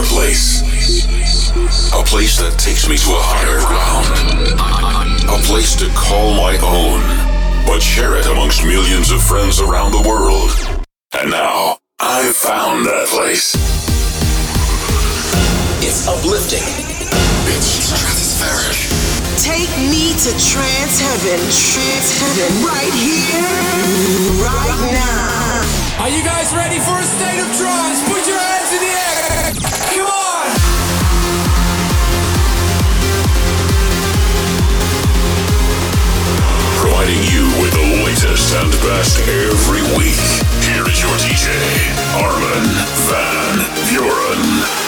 place. A place that takes me to a higher ground. A place to call my own, but share it amongst millions of friends around the world. And now, I've found that place. It's uplifting. It's stratospheric. Take me to trance heaven, right here, right now. Are you guys ready for a state of trance? Put your hands in the air. Come on. Providing you with the latest and best every week. Here is your DJ, Armin van Buuren.